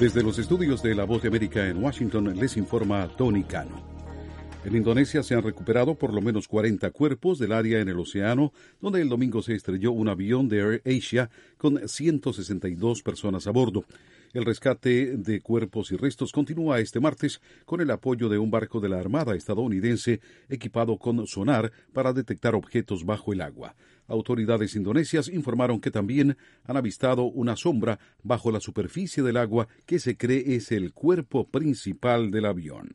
Desde los estudios de La Voz de América en Washington les informa Tony Cano. En Indonesia se han recuperado por lo menos 40 cuerpos del área en el océano, donde el domingo se estrelló un avión de Air Asia con 162 personas a bordo. El rescate de cuerpos y restos continúa este martes con el apoyo de un barco de la Armada estadounidense equipado con sonar para detectar objetos bajo el agua. Autoridades indonesias informaron que también han avistado una sombra bajo la superficie del agua que se cree es el cuerpo principal del avión.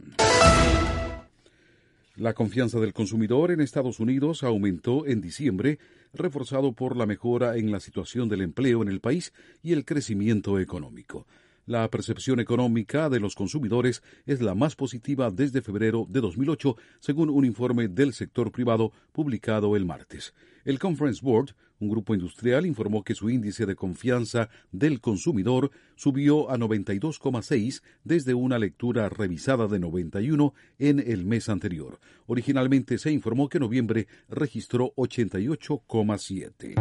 La confianza del consumidor en Estados Unidos aumentó en diciembre, reforzado por la mejora en la situación del empleo en el país y el crecimiento económico. La percepción económica de los consumidores es la más positiva desde febrero de 2008, según un informe del sector privado publicado el martes. El Conference Board, un grupo industrial, informó que su índice de confianza del consumidor subió a 92,6 desde una lectura revisada de 91 en el mes anterior. Originalmente se informó que noviembre registró 88,7.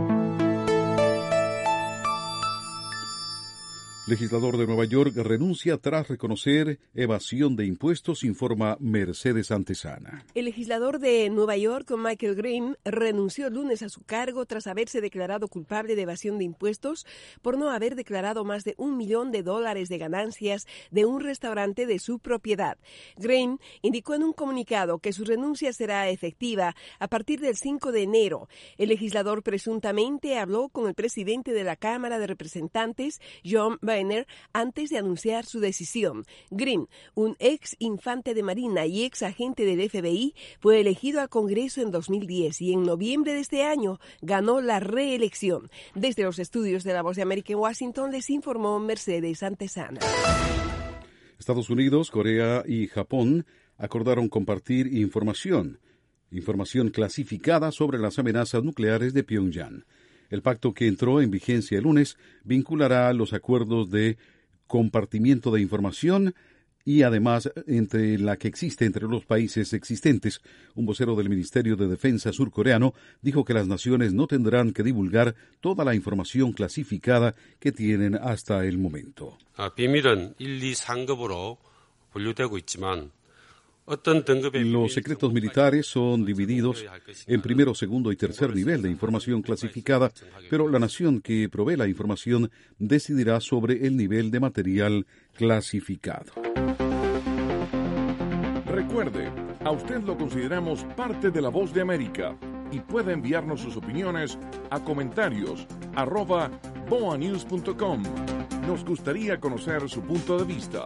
Legislador de Nueva York renuncia tras reconocer evasión de impuestos, informa Mercedes Antesana. El legislador de Nueva York, Michael Green, renunció el lunes a su cargo tras haberse declarado culpable de evasión de impuestos por no haber declarado más de $1 millón de ganancias de un restaurante de su propiedad. Green indicó en un comunicado que su renuncia será efectiva a partir del 5 de enero. El legislador presuntamente habló con el presidente de la Cámara de Representantes, John Boehner, antes de anunciar su decisión. Green, un ex infante de Marina y ex agente del FBI, fue elegido al Congreso en 2010 y en noviembre de este año ganó la reelección. Desde los estudios de La Voz de América en Washington les informó Mercedes Antesana. Estados Unidos, Corea y Japón acordaron compartir información clasificada sobre las amenazas nucleares de Pyongyang. El pacto, que entró en vigencia el lunes, vinculará los acuerdos de compartimiento de información y además entre la que existe entre los países existentes. Un vocero del Ministerio de Defensa surcoreano dijo que las naciones no tendrán que divulgar toda la información clasificada que tienen hasta el momento. 비밀은 1, 2, 3급으로 분류되고 있지만 los secretos militares son divididos en primero, segundo y tercer nivel de información clasificada, pero la nación que provee la información decidirá sobre el nivel de material clasificado. Recuerde, a usted lo consideramos parte de La Voz de América y puede enviarnos sus opiniones a comentarios@boanews.com. Nos gustaría conocer su punto de vista.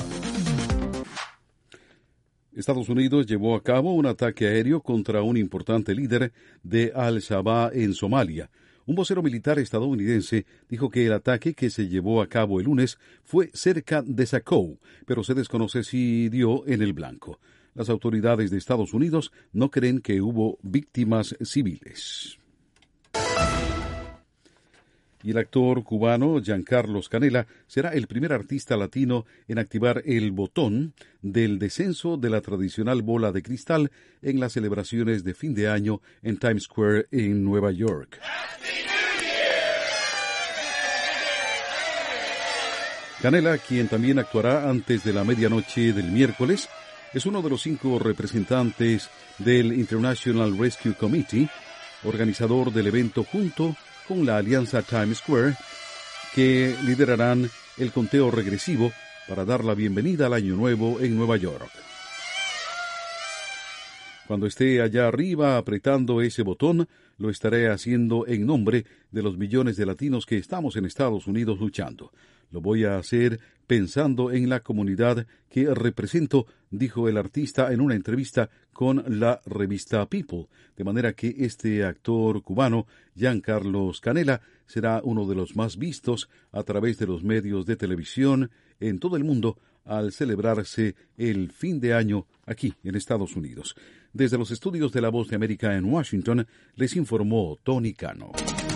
Estados Unidos llevó a cabo un ataque aéreo contra un importante líder de Al-Shabaab en Somalia. Un vocero militar estadounidense dijo que el ataque, que se llevó a cabo el lunes, fue cerca de Sacou, pero se desconoce si dio en el blanco. Las autoridades de Estados Unidos no creen que hubo víctimas civiles. Y el actor cubano Giancarlo Canela será el primer artista latino en activar el botón del descenso de la tradicional bola de cristal en las celebraciones de fin de año en Times Square en Nueva York. Canela, quien también actuará antes de la medianoche del miércoles, es uno de los 5 representantes del International Rescue Committee, organizador del evento junto con la alianza Times Square, que liderarán el conteo regresivo para dar la bienvenida al Año Nuevo en Nueva York. Cuando esté allá arriba apretando ese botón, lo estaré haciendo en nombre de los millones de latinos que estamos en Estados Unidos luchando. Lo voy a hacer pensando en la comunidad que represento, dijo el artista en una entrevista con la revista People, de manera que este actor cubano, Giancarlo Canela, será uno de los más vistos a través de los medios de televisión en todo el mundo al celebrarse el fin de año aquí en Estados Unidos. Desde los estudios de La Voz de América en Washington, les informó Tony Cano.